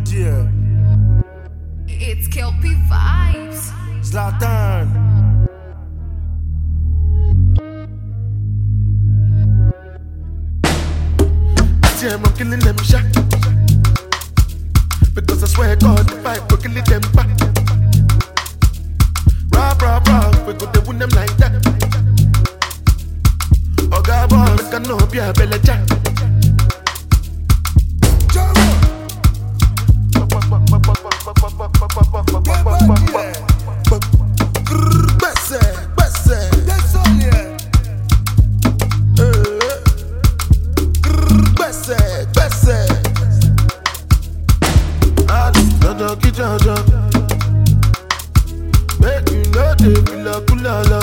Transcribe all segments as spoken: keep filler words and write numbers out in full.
dear. It's Kelpie Vibes. Zlatan. I'm killing them shot. Because I swear God, if I go kill them back. Rah, rah, rah, we go to win them like that. Oh God, boy, I know be a bella jack. Jaja, make you know they feel a kulala.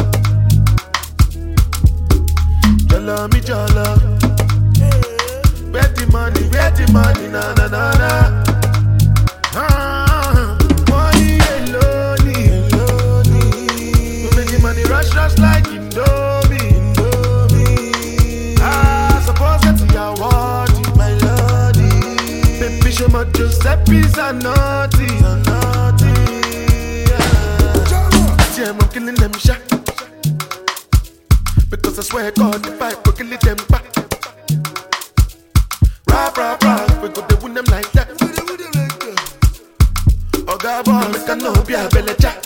Jala mi jala, where the money, where the money, na na na na. Ah, money alone, alone. Making money rush, rush like Indomie, Indomie. Ah, suppose that's your word, my lordy. Baby, show my Giuseppe's a naughty, a naughty. Yeah, I'm killing them shot. Because I swear God, if I go kill them back. Rah, rah, rah, we go to win them like that. Oh God, boy, make a no be a belly jack.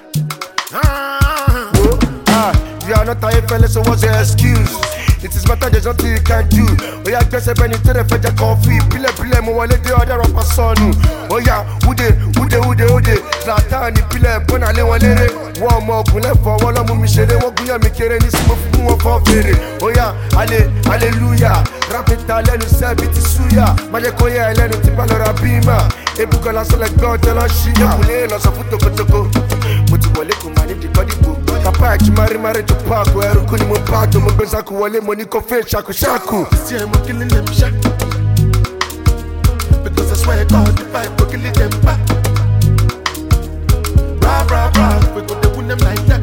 Ah, oh, ah, you are not a fella, so what's your excuse? It is matter there's nothing you can do. Oh yeah, guess I'm into the fetch a coffee. Pile pile mo wale de other rapper sonu. Oh yeah, ude ude ude ude. Zlatan pile bona le wale re. One more gule for wala mu mi shere wo guya mi kere ni simo fu wo for fere. Oh yeah, ale hallelujah. Rap it alenu se biti suya. Maje koye elenu ti balora bima. Ebuka la sole god la shiya. Kule lo so futo kotoko. Muti wale kumani di kodibu. Kapa chimari mari to park where kuni mo park mo beza ku wale money coffee shaku shaku. See I'm killing them shot. Because I swear God if I go kill them back. Rah rah rah, we go to win them like that.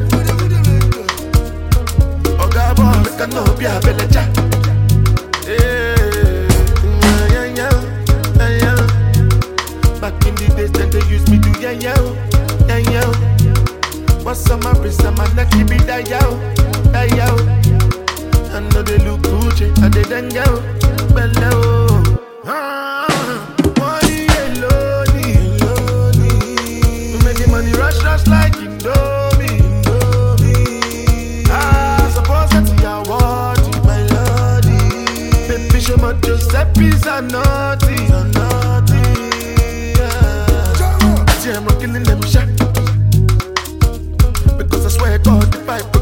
Oh God, boy, make a no be a belly jack. Yeah, yeah, yeah, yeah, yeah. Back in the days then they used me to yeah, yeah, yeah, yeah. What's on my wrist and my neck, keep it that yo, that yo. I know they look Gucci, I they done yo, below. Ah, money alone, alone. Making money rush, rush like Indomie, Indomie. Ah, suppose that's your word, my lordy. Baby, show my Giuseppe's a naughty, a naughty. Yeah, I'm killing them shot. Because I swear God, if I